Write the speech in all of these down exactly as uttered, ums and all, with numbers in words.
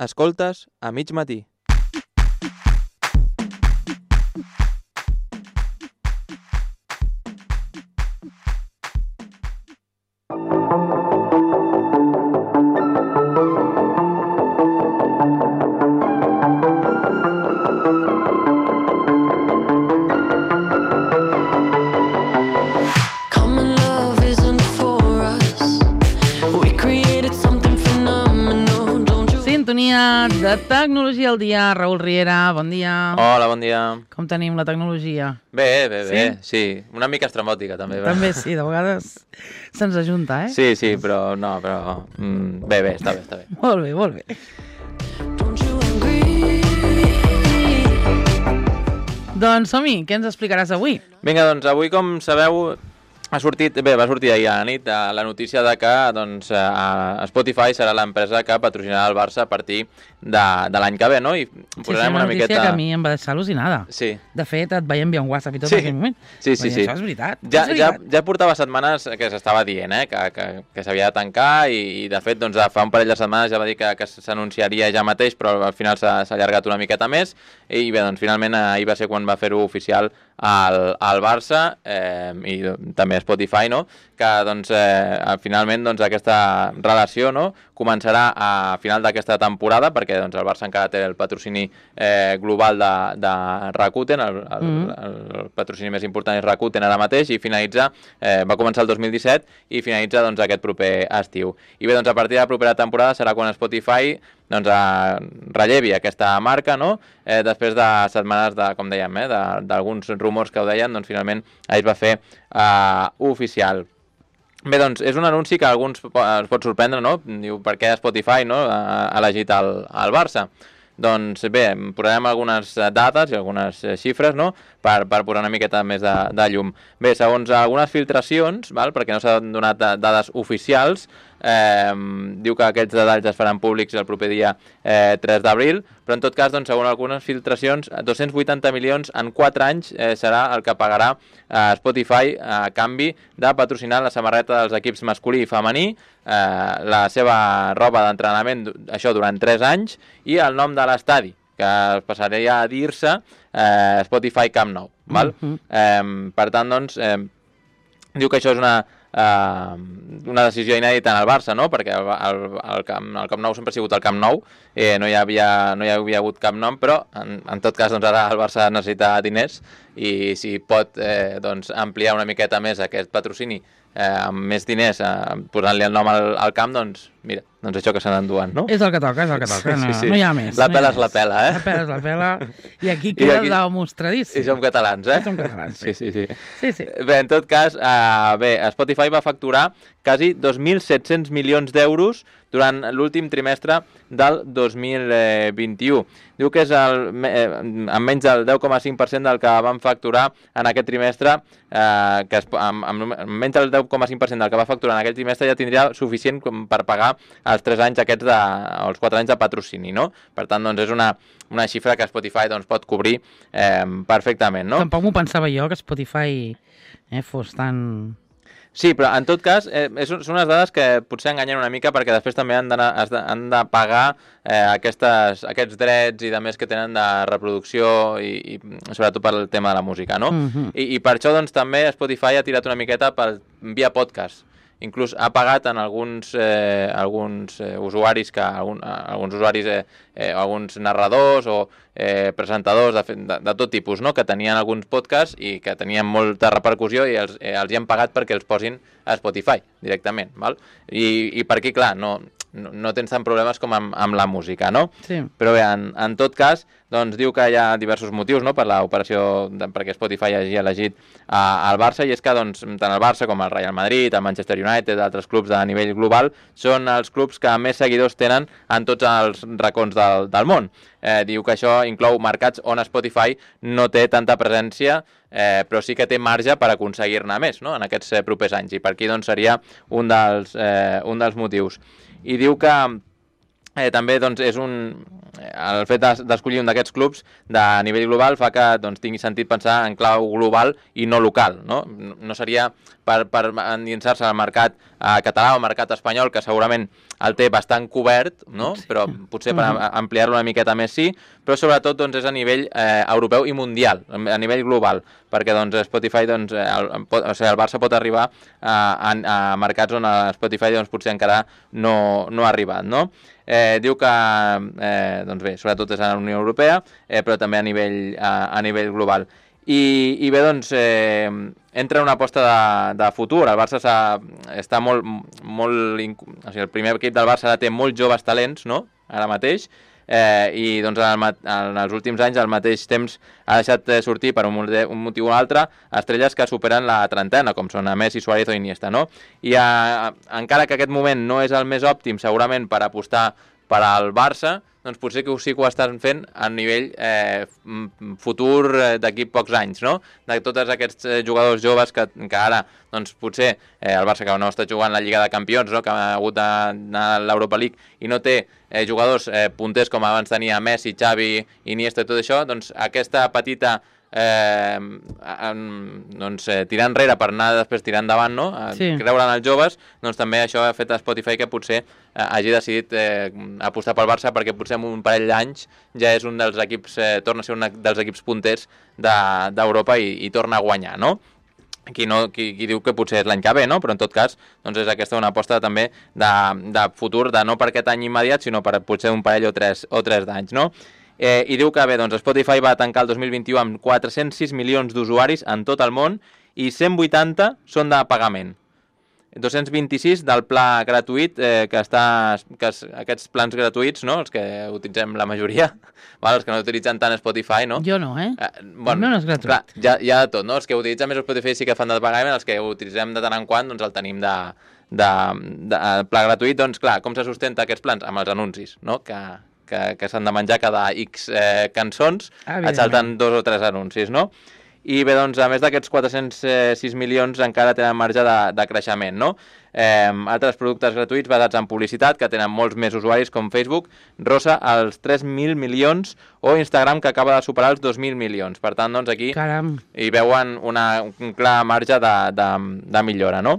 Escoltes a mig matí. De Tecnologia al dia, Raül Riera, bon dia. Hola, bon dia. Com tenim la tecnologia? Bé, bé, bé, sí, sí. Una mica estrambòtica també. També sí, de vegades se'ns ajunta, eh? Sí, sí, però no, però... Mm, bé, bé, està bé, està bé. Molt bé, molt bé. Doncs som-hi, què ens explicaràs avui? Vinga, doncs avui, com sabeu, ha sortit, bé, va sortir ahir a la nit la notícia de que doncs, Spotify serà l'empresa que patrocinarà el Barça a partir de, de l'any que ve, no? I sí, sí, una, una notícia miqueta... que a mi em va deixar al·lucinada. Sí. De fet, et vaig enviar un WhatsApp i tot sí. en aquell moment. Sí, sí, sí. Això és veritat. Ja, és veritat. ja, ja portava setmanes que s'estava dient, eh? que, que, que s'havia de tancar i, i, de fet, doncs, fa un parell de setmanes ja va dir que, que s'anunciaria ja mateix, però al final s'ha allargat una miqueta més i bé, doncs, finalment ahir va ser quan va fer-ho oficial al, al Barça eh, i també Spotify, no? Que doncs, eh, finalment doncs, aquesta relació, no? Començarà a final d'aquesta temporada perquè doncs, el Barça encara té el patrocini eh, global de, de Rakuten, el, el, mm. el patrocini més important és Rakuten ara mateix i finalitza, eh, va començar el dos mil disset i finalitza doncs, aquest proper estiu. I bé, doncs, a partir de la propera temporada serà quan Spotify doncs, a, rellevi aquesta marca, no? Eh, després de setmanes de, com dèiem, eh, d'alguns rumors que ho deien, doncs finalment es va fer eh, oficial. Bé, doncs, és un anunci que a alguns es pot sorprendre, no? Diu, per què Spotify no? ha elegit el, el Barça? Doncs bé, posarem algunes dades i algunes xifres, no? per, per posar una miqueta més de, de llum. Bé, segons algunes filtracions, val? Perquè no s'han donat dades oficials, eh, diu que aquests detalls es faran públics el proper dia eh, tres d'abril, però en tot cas, doncs, segons algunes filtracions, dos-cents vuitanta milions en quatre anys eh, serà el que pagarà eh, Spotify a canvi de patrocinar la samarreta dels equips masculí i femení, eh, la seva roba d'entrenament, això durant tres anys, i el nom de l'estadi, que passaria a dir-se eh, Spotify Camp Nou. Val? Mm-hmm. eh, per tant, doncs, eh, diu que això és una, eh, una decisió inèdita en el Barça, no? Perquè el, el, el, Camp, el Camp Nou sempre ha sigut el Camp Nou, eh, no, hi havia, no hi havia hagut cap nom, però en, en tot cas doncs, ara el Barça necessita diners i si pot eh, doncs, ampliar una miqueta més aquest patrocini eh, amb més diners, eh, posant-li el nom al, al camp, doncs mira, doncs això que se n'enduen, no? És el que toca, és el que toca, no, sí, sí. no hi ha més. La no pela és la pela, eh? La pela és la pela, i aquí queda I aquí... demostradíssim. I som catalans, eh? I som catalans, sí. Sí, sí, sí. sí, sí. Bé, en tot cas, eh, bé, Spotify va facturar quasi dos mil set-cents milions d'euros durant l'últim trimestre del dos mil vint-i-u. Diu que és el, eh, amb menys del deu coma cinc per cent del que van facturar en aquest trimestre, eh, que es, amb, amb, amb menys del deu coma cinc per cent del que va facturar en aquest trimestre ja tindria suficient per pagar els tres anys aquests de, o els quatre anys de patrocini, no? Per tant, doncs, és una, una xifra que Spotify doncs, pot cobrir eh, perfectament, no? Tampoc m'ho pensava jo, que Spotify eh, fos tan... Sí, però en tot cas eh, són unes dades que potser enganyen una mica perquè després també han, de, han de pagar eh, aquestes, aquests drets i de més que tenen de reproducció i, i sobretot pel tema de la música, no? Mm-hmm. I, I per això doncs també Spotify ha tirat una miqueta pel, via podcast. Inclús ha pagat en alguns, eh, alguns eh, usuaris, que algun, alguns usuaris, eh, eh, alguns narradors o eh, presentadors de, de, de tot tipus, no? Que tenien alguns podcasts i que tenien molta repercussió i els, eh, els hi han pagat perquè els posin a Spotify directament, val? I, i per aquí, clar, no, no, no tens tant problemes com amb, amb la música, no? Sí. Però bé, en, en tot cas, doncs diu que hi ha diversos motius, no?, per l'operació, perquè Spotify hagi elegit uh, el Barça, i és que doncs, tant el Barça com el Real Madrid, el Manchester United, altres clubs de nivell global, són els clubs que més seguidors tenen en tots els racons del, del món. Eh, diu que això inclou mercats on Spotify no té tanta presència, eh, però sí que té marge per aconseguir-ne més, no?, en aquests eh, propers anys, i per aquí doncs, seria un dels, eh, un dels motius. I diu que Eh, també doncs, és un... el fet d'escollir un d'aquests clubs de nivell global fa que doncs, tingui sentit pensar en clau global i no local. No, no seria per, per endinsar-se al mercat eh, català o al mercat espanyol, que segurament el té bastant cobert, no? Sí. Però potser per uh-huh. ampliar-lo una miqueta més sí, però sobretot doncs, és a nivell eh, europeu i mundial, a nivell global, perquè doncs, Spotify, doncs, el, pot, o sigui, el Barça pot arribar a, a, a mercats on Spotify doncs, potser encara no, no ha arribat, no? Eh, diu que, eh, doncs bé, sobretot és a la Unió Europea, eh, però també a nivell, a, a nivell global. I, i bé, doncs, eh, entra una aposta de, de futur. El Barça està molt, molt... O sigui, el primer equip del Barça té molts joves talents, no?, ara mateix, eh, i doncs en, el, en els últims anys al mateix temps ha deixat sortir per un, un motiu o un altre estrelles que superen la trentena, com són Messi, Suárez o Iniesta, no? I a, encara que aquest moment no és el més òptim segurament per apostar per al Barça, doncs potser que sí que ho estan fent a nivell eh, futur d'aquí pocs anys, no? De tots aquests jugadors joves que, que ara, doncs potser eh, el Barça que no està jugant la Lliga de Campions, no? Que ha hagut d'anar a l'Europa League i no té eh, jugadors eh, punters com abans tenia Messi, Xavi, Iniesta i tot això, doncs aquesta petita Eh, en, doncs, eh, tirar enrere per anar després tirar endavant, no? Sí. Creure en els joves, doncs també això ha fet a Spotify que potser eh, hagi decidit eh, apostar pel Barça perquè potser en un parell d'anys ja és un dels equips, eh, torna a ser un dels equips punters d'Europa de, i, i torna a guanyar, no? Qui, no, qui, qui diu que potser és l'any que ve, no? Però en tot cas doncs és aquesta una aposta també de, de futur, de no per aquest any immediat, sinó per potser un parell o tres, o tres d'anys, no? Eh, I diu que bé, doncs Spotify va tancar el dos mil vint-i-u amb quatre-cents sis milions d'usuaris en tot el món i cent vuitanta són de pagament. dos-cents vint-i-sis del pla gratuït, eh, que està, que es, aquests plans gratuïts, no? Els que utilitzem la majoria, val? Els que no utilitzen tant Spotify, no? Jo no, eh? eh bueno, el meu no és gratuït. Clar, ja, ja de tot, no? Els que utilitzen més Spotify sí que fan de pagament, els que utilitzem de tant en quant, doncs el tenim de, de, de, de pla gratuït. Doncs clar, com se sustenta aquests plans? Amb els anuncis, no? Que... que, que s'han de menjar cada X eh, cançons, et salten dos o tres anuncis, no? I bé, doncs, a més d'aquests quatre-cents sis milions encara tenen marge de, de creixement, no? Eh, altres productes gratuïts basats en publicitat, que tenen molts més usuaris, com Facebook, rosa els tres mil milions, o Instagram, que acaba de superar els dos mil milions. Per tant, doncs, aquí Caram. hi veuen una, un clar marge de, de, de millora, no?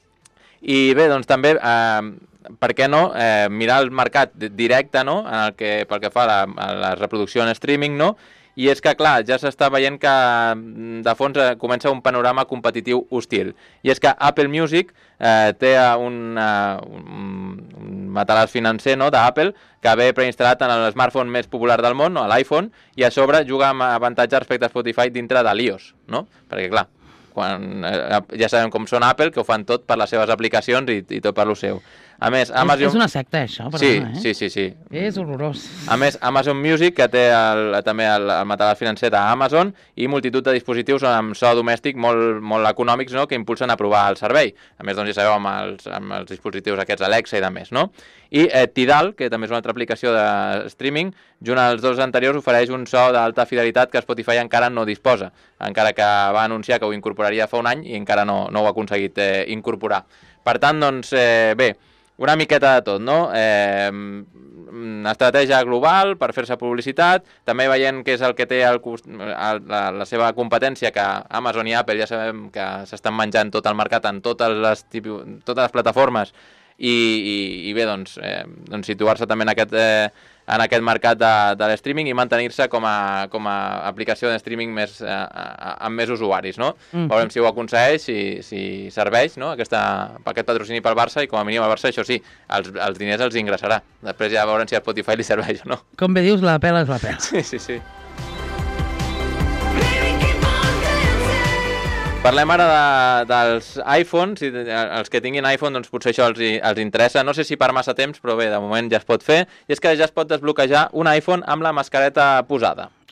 I bé, doncs, també... Eh, per què no eh, mirar el mercat directe, no? En el que, pel que fa a la, a la reproducció en streaming, no? I és que, clar, ja s'està veient que de fons eh, comença un panorama competitiu hostil. I és que Apple Music eh, té un, uh, un, un matalàs financer, no?, d'Apple, que ve preinstal·lat en el smartphone més popular del món, no?, l'iPhone, i a sobre juga amb avantatge respecte a Spotify dintre de l'iOS, no? Perquè, clar, quan, eh, ja sabem com són Apple, que ho fan tot per les seves aplicacions i, i tot per lo seu. A més, Amazon... És, és una secta, això, perdona, sí, eh? Sí, sí, sí. És horrorós. A més, Amazon Music, que té el, també el, el matalàs financer d'Amazon, i multitud de dispositius amb so domèstic molt, molt econòmics, no?, que impulsen a provar el servei. A més, doncs, ja sabeu, amb els, amb els dispositius aquests Alexa i de més, no? I eh, Tidal, que també és una altra aplicació de streaming, junt als dos anteriors ofereix un so d'alta fidelitat que Spotify encara no disposa, encara que va anunciar que ho incorporaria fa un any i encara no, no ho ha aconseguit eh, incorporar. Per tant, doncs, eh, bé, una miqueta de tot, no? Eh, estratègia global per fer-se publicitat, també veient què és el que té el, el, la, la seva competència, que Amazon i Apple ja sabem que s'estan menjant tot el mercat en totes les, totes les plataformes i, i, i bé, doncs, eh, doncs situar-se també en aquest... Eh, en aquest mercat de, de l'streaming i mantenir-se com, a, com a aplicació de streaming més, eh, amb més usuaris, no? Mm. Veurem si ho aconsegueix, si, si serveix, no?, Aquesta, aquest patrocini pel Barça, i com a mínim al Barça, això sí, els, els diners els ingressarà. Després ja veurem si a Spotify li serveix o no. Com bé dius, la pela és la pela. Sí, sí, sí. Parlem ara de, dels iPhones, i de, els que tinguin iPhone, doncs potser això els, els interessa. No sé si per massa temps, però bé, de moment ja es pot fer. I és que ja es pot desbloquejar un iPhone amb la mascareta posada.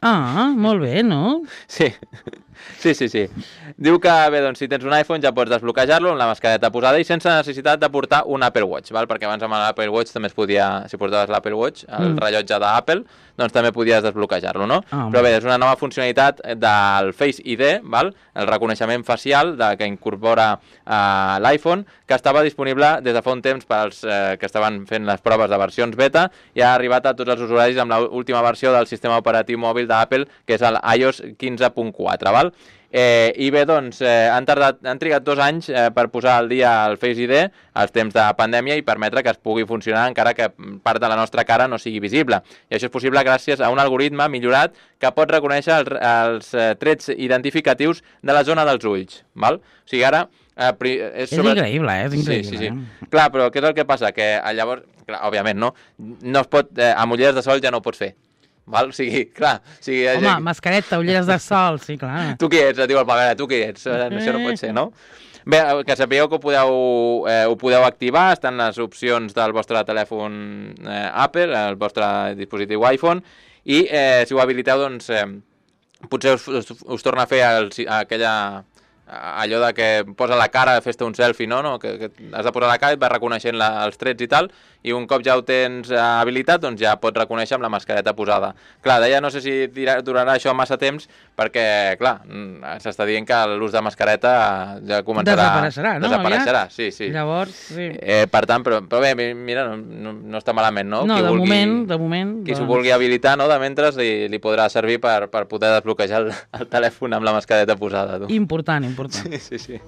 Ah, molt bé, no? Sí, sí, sí, sí. Diu que, bé, doncs, si tens un iPhone ja pots desbloquejar-lo amb la mascareta posada i sense necessitat de portar un Apple Watch, val? Perquè abans amb l'Apple Watch també es podia, si portaves l'Apple Watch, el mm. rellotge d'Apple, doncs també podies desbloquejar-lo, no? Ah, però bé, és una nova funcionalitat del Face I D, val? El reconeixement facial de, que incorpora eh, l'iPhone, que estava disponible des de fa un temps per als eh, que estaven fent les proves de versions beta i ha arribat a tots els usuaris amb l'última versió del sistema operatiu mòbil d'Apple, que és el i O S quinze punt quatre, val? Eh, I bé, doncs, eh, han, tardat, han trigat dos anys eh, per posar al dia el Face I D als temps de pandèmia i permetre que es pugui funcionar encara que part de la nostra cara no sigui visible. I això és possible gràcies a un algoritme millorat que pot reconèixer els, els eh, trets identificatius de la zona dels ulls, val? O sigui, ara... Eh, és, és sobre... increïble, eh? És increïble. Sí, sí, sí. Clar, però què és el que passa? Que llavors, clar, òbviament, no? No es pot, eh, amb ulleres de sol ja no ho pots fer. Val? O sigui, clar... O sigui, Home, ja... mascareta, ulleres de sol, sí, clar. Tu qui ets? Et diu el Pagana, tu qui ets? Eh. Això no pot ser, no? Bé, que sapigueu que ho podeu, eh, ho podeu activar, estan les opcions del vostre telèfon eh, Apple, el vostre dispositiu iPhone, i eh, si ho habiliteu, doncs, eh, potser us, us, us torna a fer el, aquella... allò de que posa la cara, fes-te un selfie, no? no? Que, que has de posar la cara i va reconeixent la, els trets i tal, i un cop ja ho tens eh, habilitat, doncs ja pots reconèixer amb la mascareta posada. Clar, deia, no sé si dirà, durarà això massa temps, perquè, clar, s'està dient que l'ús de mascareta ja començarà... Desapareixerà, no? Desapareixerà, sí, sí. Llavors, sí. Eh, per tant, però, però bé, mira, no, no, no està malament, no? No, qui de vulgui, moment, de moment... Qui s'ho vulgui habilitar, no?, de mentre li, li podrà servir per, per poder desbloquejar el, el telèfon amb la mascareta posada, tu. Important, important. Sí, sí, sí.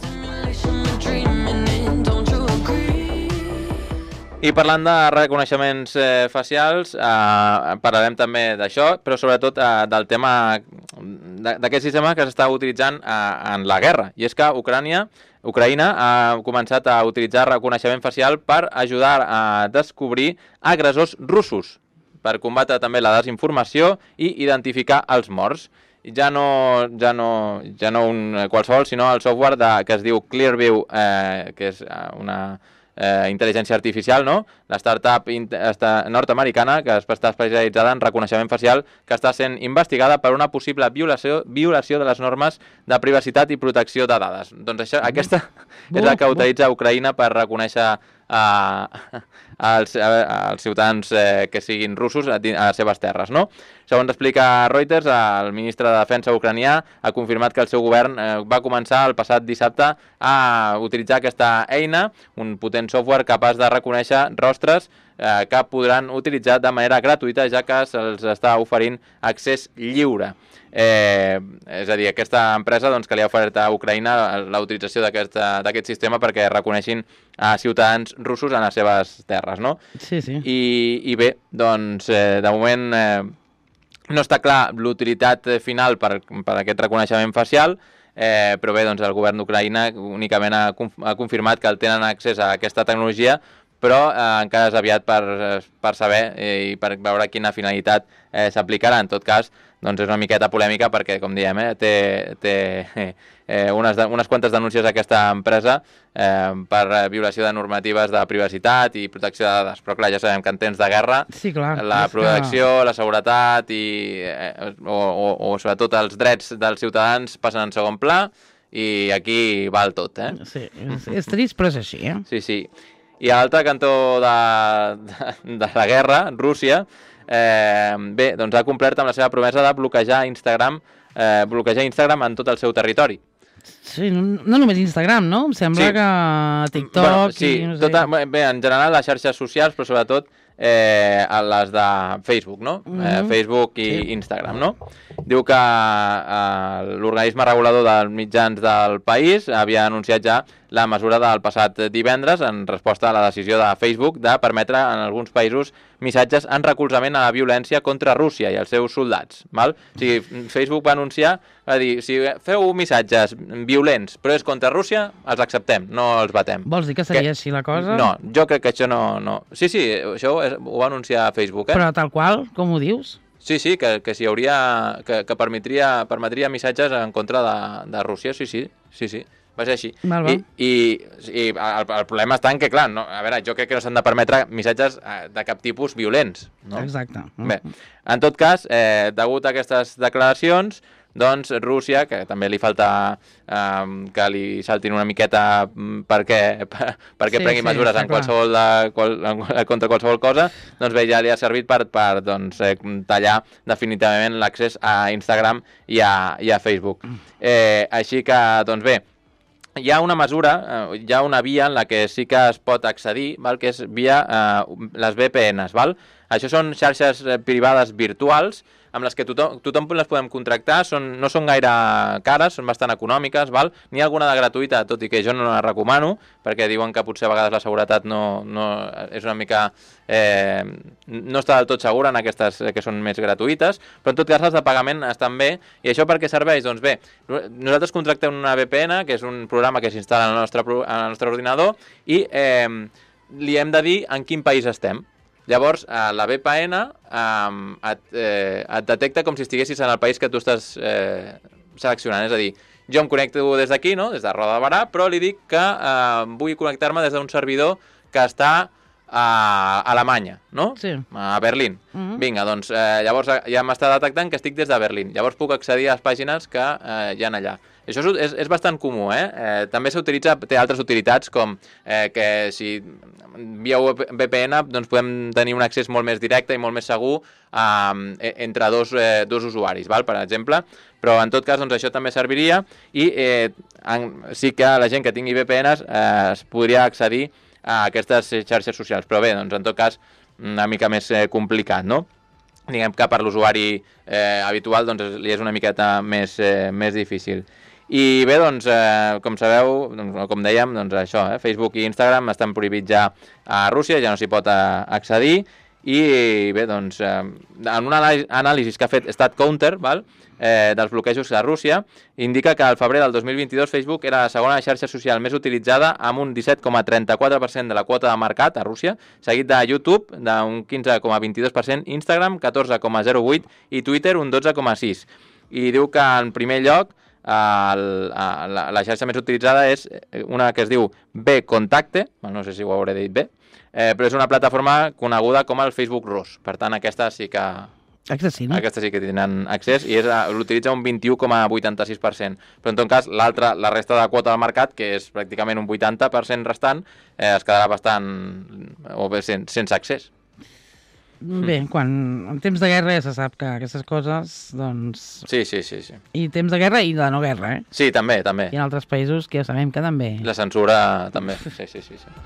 I parlant de reconeixements eh, facials, eh, parlarem també d'això, però sobretot eh, del tema d'aquest sistema que s'està utilitzant eh, en la guerra. I és que Ucrània, Ucraïna ha començat a utilitzar reconeixement facial per ajudar a descobrir agressors russos, per combatre també la desinformació i identificar els morts. Ja no, ja no, ja no un qualsevol, sinó el software de, que es diu Clearview, eh, que és una... Eh, intel·ligència artificial, no? La startup nord-americana que està especialitzada en reconeixement facial, que està sent investigada per una possible violació, violació de les normes de privacitat i protecció de dades. Doncs això, aquesta és la que utilitza Ucraïna per reconèixer a, als, als ciutadans eh, que siguin russos a, a les seves terres, no? Segons explica Reuters, el ministre de Defensa ucranià ha confirmat que el seu govern eh, va començar el passat dissabte a utilitzar aquesta eina, un potent software capaç de reconèixer rostres eh, que podran utilitzar de manera gratuïta, ja que se'ls està oferint accés lliure. Eh, és a dir, aquesta empresa doncs, que li ha ofert a Ucraïna la utilització d'aquest sistema perquè reconeixin a ciutadans russos en les seves terres, no? Sí, sí. I, i bé, doncs, eh, de moment eh, no està clar l'utilitat final per, per aquest reconeixement facial, eh, però bé, doncs, el govern d'Ucraïna únicament ha, ha confirmat que el tenen accés a aquesta tecnologia, però eh, encara és aviat per, per saber eh, i per veure quina finalitat eh, s'aplicarà. En tot cas, doncs és una miqueta polèmica perquè, com diem, eh, té, té eh, unes, unes quantes denúncies a aquesta empresa eh, per violació de normatives de privacitat i protecció de dades. Però clar, ja sabem que en temps de guerra sí, clar, la protecció, que... la seguretat i, eh, o, o, o sobretot els drets dels ciutadans passen en segon pla i aquí val tot, eh? Sí, és, és trist, però és així, eh? Sí, sí. I a l'altre cantó de, de, de la guerra, Rússia, eh, bé, doncs ha complert amb la seva promesa de bloquejar Instagram, eh, bloquejar Instagram en tot el seu territori. Sí, no, no només Instagram, no? Em sembla sí. que TikTok... Bueno, sí, i, no sé. tota, bé, en general les xarxes socials, però sobretot eh, les de Facebook, no? Mm-hmm. eh, Facebook i sí. Instagram, no? Diu que eh, l'organisme regulador dels mitjans del país havia anunciat ja la mesura del passat divendres en resposta a la decisió de Facebook de permetre en alguns països missatges en recolzament a la violència contra Rússia i els seus soldats. Val? O sigui, Facebook va anunciar, va dir, si feu missatges violents però és contra Rússia, els acceptem, no els batem. Vols dir que seria que... així la cosa? No, jo crec que això no... no. Sí, sí, això ho va anunciar Facebook, eh? Però tal qual, com ho dius? Sí, sí, que, que si hauria... que, que permetria, permetria missatges en contra de, de Rússia, sí, sí, sí, sí. va ser així. Val, val. I, i, i el, el problema està en que, clar, no, a veure, jo crec que no s'han de permetre missatges de cap tipus violents. No? Exacte. Bé, en tot cas, eh, degut a aquestes declaracions, doncs Rússia, que també li falta eh, que li saltin una miqueta perquè, perquè sí, prengui sí, mesures en qualsevol de, qual, contra qualsevol cosa, doncs bé, ja li ha servit per, per doncs, eh, tallar definitivament l'accés a Instagram i a, i a Facebook. Eh, així que, doncs bé, hi ha una mesura, eh, hi ha una via en la que sí que es pot accedir, val? Que és via eh, les V P Ns. Val? Això són xarxes privades virtuals amb les que tothom, tothom les podem contractar, són, no són gaire cares, són bastant econòmiques, val? N'hi ha alguna de gratuïta, tot i que jo no la recomano, perquè diuen que potser a vegades la seguretat no, no és una mica... Eh, no està del tot segura en aquestes que són més gratuïtes, però en tot cas les de pagament estan bé. I això per què serveix? Doncs bé, nosaltres contractem una V P N, que és un programa que s'instal·la en el nostre, en el nostre ordinador, i eh, li hem de dir en quin país estem. Llavors, eh, la V P N eh, et, eh, et detecta com si estiguessis en el país que tu estàs eh, seleccionant. És a dir, jo em connecto des d'aquí, no? Des de Roda de Barà, però li dic que eh, vull connectar-me des d'un servidor que està a Alemanya, no? Sí. A Berlín. Mm-hmm. Vinga, doncs eh, llavors ja m'està detectant que estic des de Berlín. Llavors puc accedir a les pàgines que eh, hi ha allà. Això és, és, és bastant comú, eh? eh també s'utilitza, té altres utilitats, com eh, que si via V P N doncs podem tenir un accés molt més directe i molt més segur eh, entre dos, eh, dos usuaris, val? Per exemple. Però en tot cas doncs, això també serviria i eh, en, sí que la gent que tingui V P Ns eh, es podria accedir a aquestes xarxes socials. Però bé, doncs en tot cas una mica més eh, complicat, no? Diguem que per l'usuari eh, habitual doncs, li és una miqueta més, eh, més difícil. I bé, doncs, eh, com sabeu, doncs, com dèiem, doncs això, eh, Facebook i Instagram estan prohibits ja a Rússia, ja no s'hi pot eh, accedir, i bé, doncs, eh, en un anàlisi que ha fet StatCounter, val, eh, dels bloquejos a Rússia, indica que al febrer del dos mil vint-i-dos Facebook era la segona xarxa social més utilitzada amb un disset coma trenta-quatre per cent de la quota de mercat a Rússia, seguit de YouTube, d'un quinze coma vint-i-dos per cent, Instagram, catorze coma zero vuit i Twitter, un dotze coma sis. I diu que en primer lloc El, la, la xarxa més utilitzada és una que es diu B-Contacte, no sé si ho hauré dit bé, eh, però és una plataforma coneguda com el Facebook Rus. Per tant, aquesta sí que, aquesta sí, no? aquesta sí que tenen accés i l'utilitza un vint-i-u coma vuitanta-sis per cent. Però en tot cas, l'altra, la resta de quota del mercat, que és pràcticament un vuitanta per cent restant, eh, es quedarà bastant o bé, sen, sense accés. Bé, quan en temps de guerra ja se sap que aquestes coses, doncs... Sí, sí, sí, sí. I temps de guerra i de no guerra, eh? Sí, també, també. I en altres països que ja sabem que també... La censura també, sí, sí, sí. sí.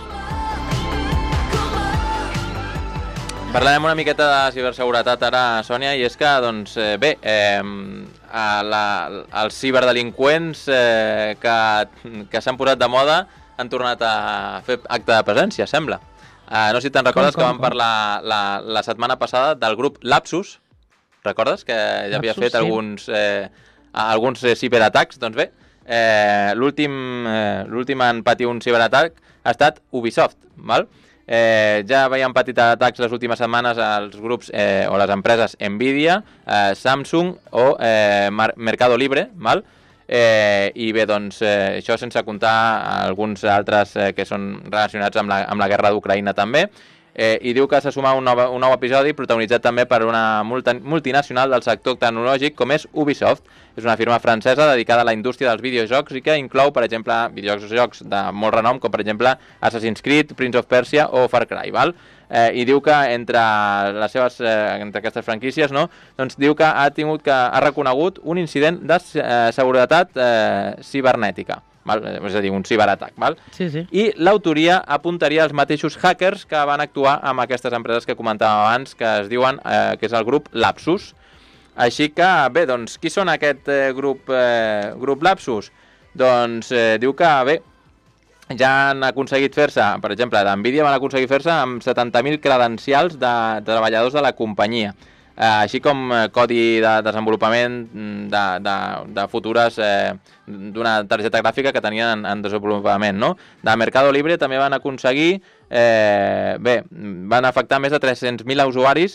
Parlarem una miqueta de ciberseguretat ara, Sònia, i és que, doncs, eh, bé, eh, a la, els ciberdelinqüents eh, que, que s'han posat de moda han tornat a fer acte de presència, sembla. Uh, no sé si te'n recordes com, com, que vam parlar la, la setmana passada del grup Lapsus. Recordes? Que ja havia Lapsus, fet sí. alguns, eh, alguns eh, ciberatacs. Doncs bé, eh, l'últim eh, l'últim en patir un ciberatac ha estat Ubisoft. Val? Eh, ja veiem patit atacs les últimes setmanes als grups eh, o les empreses Nvidia, eh, Samsung o eh, Mercado Libre, val? Eh, i bé, doncs, eh, això sense comptar alguns altres eh, que són relacionats amb la, amb la guerra d'Ucraïna també, eh, i diu que s'ha sumat un nou, un nou episodi protagonitzat també per una multinacional del sector tecnològic com és Ubisoft. És una firma francesa dedicada a la indústria dels videojocs i que inclou, per exemple, videojocs de molt renom com per exemple Assassin's Creed, Prince of Persia o Far Cry, val? Eh, i diu que entre les seves eh, entre aquestes franquícies, no, doncs diu que ha tingut que ha reconegut un incident de eh, seguretat eh, cibernètica, val? És a dir, un ciberatac, val? Sí, sí. I l'autoria apuntaria als mateixos hackers que van actuar amb aquestes empreses que comentàvem abans, que es diuen eh, que és el grup Lapsus. Així que, bé, doncs, qui són aquest eh, grup, eh, grup Lapsus? Doncs eh, diu que, bé, ja han aconseguit fer-se, per exemple, d'Nvidia van aconseguir fer-se amb setanta mil credencials de, de treballadors de la companyia, eh, així com eh, codi de desenvolupament de, de, de futures eh, d'una targeta gràfica que tenien en, en desenvolupament, no? De Mercado Libre també van aconseguir, eh, bé, van afectar més de tres-cents mil usuaris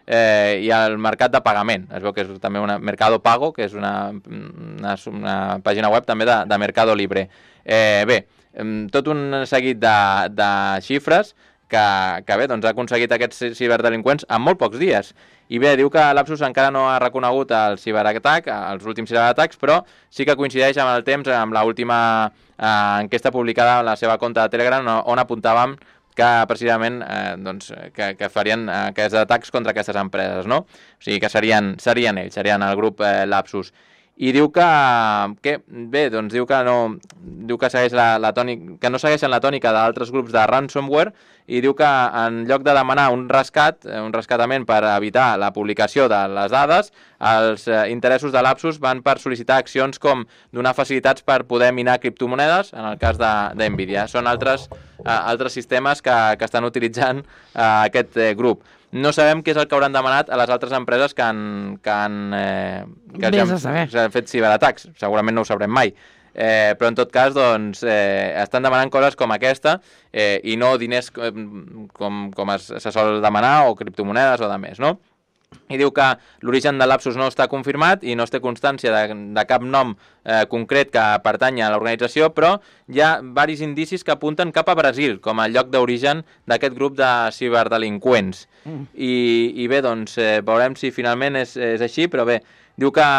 eh, i el mercat de pagament. Es veu que és també una Mercado Pago, que és una, una, una pàgina web també de, de Mercado Libre. Eh, bé, tot un seguit de, de xifres que, que bé, doncs ha aconseguit aquests ciberdelinqüents en molt pocs dies. I bé, diu que Lapsus encara no ha reconegut el ciberatac, els últims ciberatacs, però sí que coincideix amb el temps, amb l'última eh, enquesta publicada a la seva compte de Telegram, on apuntàvem que precisament eh, doncs, que, que farien aquests atacs contra aquestes empreses, no? O sigui que serien, serien ells, serien el grup eh, Lapsus. I diu que, que bé, doncs diu que no, diu que segueix la, la tònica, que no segueixen la tònica d'altres grups de ransomware, i diu que en lloc de demanar un rescat, un rescatament per evitar la publicació de les dades, els interessos de Lapsus van per sol·licitar accions com donar facilitats per poder minar criptomonedes, en el cas de, de Nvidia. Són altres, eh, altres sistemes que, que estan utilitzant eh, aquest eh, grup. No sabem què és el que hauran demanat a les altres empreses que han, que han, eh, que han, que han fet ciberatacs. Segurament no ho sabrem mai. Eh, però en tot cas doncs, eh, estan demanant coses com aquesta eh, i no diners com, com es, se sol demanar o criptomonedes o de més, no? I diu que l'origen de Lapsus no està confirmat i no es té constància de, de cap nom eh, concret que pertanyi a l'organització, però hi ha diversos indicis que apunten cap a Brasil com a lloc d'origen d'aquest grup de ciberdelinqüents. Mm. I, i bé, doncs, eh, veurem si finalment és, és així, però bé, diu que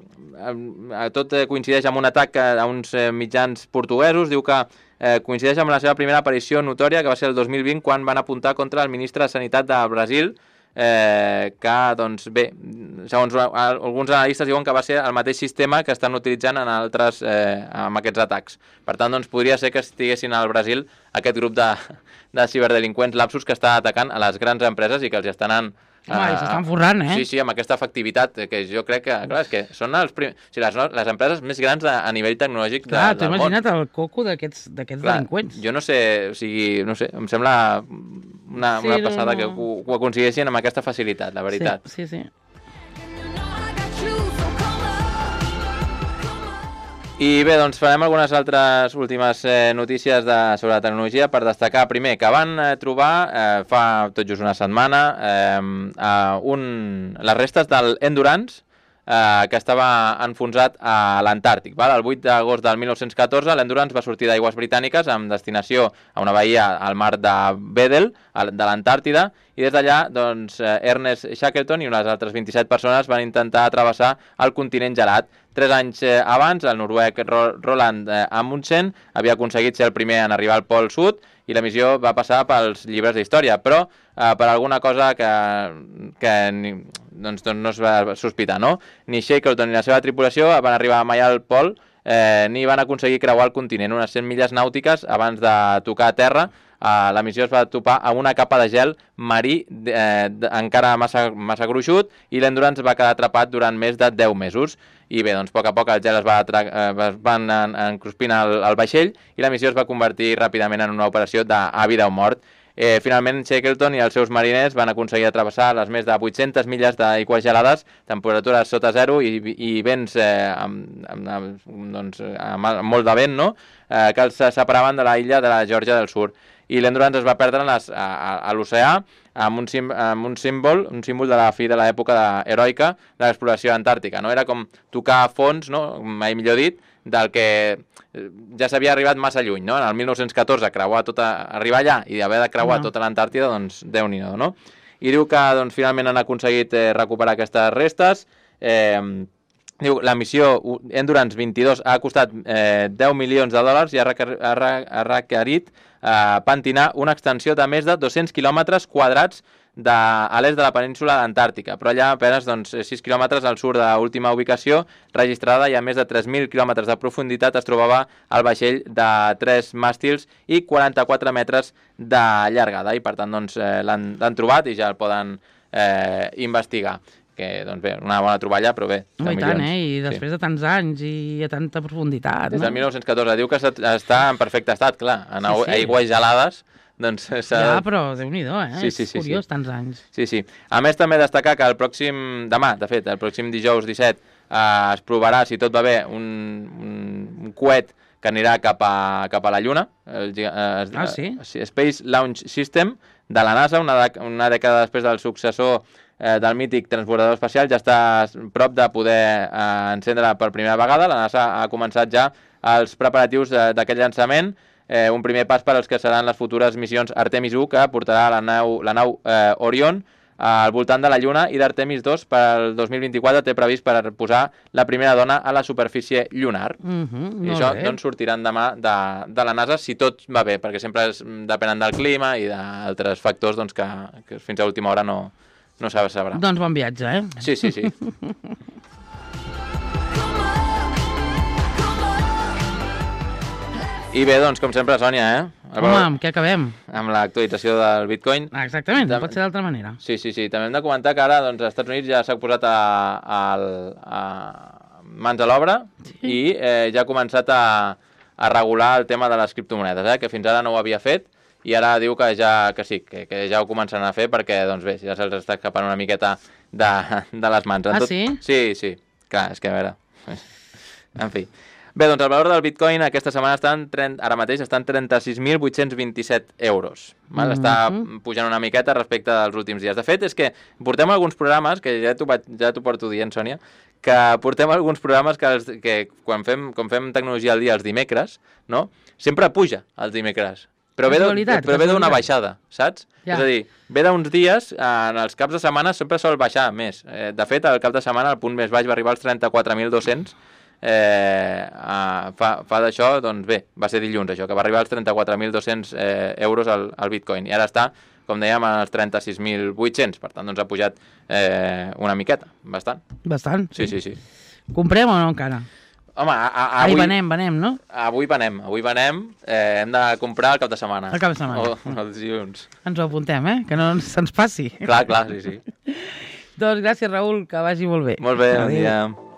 eh, tot coincideix amb un atac a uns eh, mitjans portuguesos, diu que eh, coincideix amb la seva primera aparició notòria, que va ser el dos mil vint, quan van apuntar contra el ministre de Sanitat de Brasil, Eh, que, doncs, bé, segons alguns analistes diuen que va ser el mateix sistema que estan utilitzant en altres, eh, amb aquests atacs. Per tant, doncs, podria ser que estiguessin al Brasil aquest grup de, de ciberdelinqüents Lapsus que està atacant a les grans empreses i que els estan en, Home, uh, s'estan forrant, eh? Sí, sí, amb aquesta efectivitat, que jo crec que, clar, és que són els prim... o sigui, les, les empreses més grans a, a nivell tecnològic clar, de, del món. Clar, t'ho imagina't el coco d'aquests delinqüents. Jo no sé, o sigui, no sé, em sembla una, sí, una passada no, no. que ho, ho aconseguissin amb aquesta facilitat, la veritat. Sí, sí, sí. I bé, doncs farem algunes altres últimes eh, notícies de, sobre la tecnologia per destacar. Primer, que van eh, trobar eh, fa tot just una setmana eh, un, les restes del Endurance eh, que estava enfonsat a l'Antàrtic. El vuit d'agost del mil nou-cents catorze l'Endurance va sortir d'aigües britàniques amb destinació a una bahia al mar de Weddell, de l'Antàrtida, i des d'allà doncs, Ernest Shackleton i unes altres vint-i-set persones van intentar travessar el continent gelat. Tres anys eh, abans, el noruec Roland eh, Amundsen havia aconseguit ser el primer en arribar al Pol Sud i la missió va passar pels llibres d'història, però eh, per alguna cosa que, que doncs, doncs no es va sospitar, no? Ni Shackleton ni la seva tripulació van arribar mai al Pol eh, ni van aconseguir creuar el continent, unes cent milles nàutiques abans de tocar a terra. Uh, la missió es va topar amb una capa de gel marí eh, encara massa, massa gruixut i l'Endurance va quedar atrapat durant més de deu mesos. I bé, doncs a poc a poc el gel es va eh, es van en, encruspint el, el vaixell i la missió es va convertir ràpidament en una operació de a vida o mort. Eh, finalment, Shackleton i els seus mariners van aconseguir atravessar les més de vuit-centes milles d'aigües gelades, temperatures sota zero i, i vents eh, amb, amb, doncs, amb molt de vent, no? eh, que els separaven de la illa de la Geòrgia del Sud. I l'Endurance es va perdre les, a, a, a l'oceà amb, un sim, amb un símbol un símbol de la fi de l'època heroica de l'exploració antàrtica. No? Era com tocar a fons, no? Mai millor dit, del que ja s'havia arribat massa lluny. No? En el mil nou-cents catorze creuar tota, arribar allà i haver de creuar no. tota l'Antàrtida, doncs Déu-n'hi-do, no? I diu que doncs, finalment han aconseguit eh, recuperar aquestes restes. Eh, diu, la missió Endurance vint-i-dos ha costat eh, deu milions de dòlars i ha, requer, ha, re, ha requerit eh, pentinar una extensió de més de dos-cents quilòmetres quadrats de, a l'est de la península d'Antàrtica, però allà apenas doncs, sis quilòmetres al sud de l'última ubicació registrada i a més de tres mil quilòmetres de profunditat es trobava el vaixell de tres màstils i quaranta-quatre metres de llargada i per tant doncs, eh, l'han trobat i ja el poden eh, investigar. Que, doncs bé, una bona troballa, però bé, no, i tant, eh? I després sí. de tants anys i a tanta profunditat, Des no? del mil nou-cents catorze, diu que està en perfecte estat, clar, en sí, sí. aigües gelades, doncs... Ja, però Déu-n'hi-do, eh? Sí, sí, sí, és curiós, sí. tants anys. Sí, sí. A més, també destacar que el pròxim, demà, de fet, el pròxim dijous disset, eh, es provarà, si tot va bé, un, un, un coet que anirà cap a, cap a la Lluna, el, eh, ah, sí? Space Launch System de la NASA, una, una dècada després del successor eh, del mític transbordador espacial ja està a prop de poder eh, encendre per primera vegada. La NASA ha començat ja els preparatius eh, d'aquest llançament, eh, un primer pas per als que seran les futures missions Artemis u, que portarà la nau, la nau eh, Orion al voltant de la Lluna, i d'Artemis dos per al dos mil vint-i-quatre té previst per posar la primera dona a la superfície lunar. Mm-hmm, I això doncs, sortiran demà de, de la NASA, si tot va bé, perquè sempre es, depenen del clima i d'altres factors doncs, que, que fins a última hora no, no se sabrà. Doncs bon viatge, eh? Sí, sí, sí. I bé, doncs, com sempre, Sònia, eh? Home, amb què acabem? Amb l'actualització del Bitcoin. Ah, exactament, no pot ser d'altra manera. Sí, sí, sí. També hem de comentar que ara doncs, als Estats Units ja s'ha posat a, a, a mans a l'obra sí. i eh, ja ha començat a, a regular el tema de les criptomonedes, eh? Que fins ara no ho havia fet, i ara diu que ja que sí, que, que ja ho començaran a fer perquè doncs bé, ja se'ls està escapant una miqueta de, de les mans. En ah, tot... sí? Sí, sí. Clar, és que a veure... En fi... Bé, doncs el valor del Bitcoin aquesta setmana està en trenta, ara mateix està en trenta-sis mil vuit-cents vint-i-set euros. Val? Mm-hmm. Està pujant una miqueta respecte als últims dies. De fet, és que portem alguns programes, que ja t'ho ja porto dient, Sònia, que portem alguns programes que, els, que quan fem, quan fem tecnologia al dia els dimecres, no? Sempre puja els dimecres. Però ve d'una baixada, saps? Ja. És a dir, ve d'uns dies, en els caps de setmana sempre sol baixar més. De fet, al cap de setmana el punt més baix va arribar als trenta-quatre mil dos-cents. Eh, uh, fa, fa d'això, doncs bé, va ser dilluns això, que va arribar als trenta-quatre mil dos-cents eh, euros al, al Bitcoin, i ara està, com dèiem, als trenta-sis mil vuit-cents, per tant, doncs ha pujat eh, una miqueta, bastant. Bastant? Sí, sí, sí. Comprem o no encara? Home, a, a, avui... avui... venem, venem, no? Avui venem, avui venem, eh, hem de comprar el cap de setmana. El cap de setmana. O, o els dilluns. Ens ho apuntem, eh? Que no se'ns passi. Clar, clar, sí, sí. Doncs gràcies, Raül, que vagi molt bé. Molt bé, bon dia.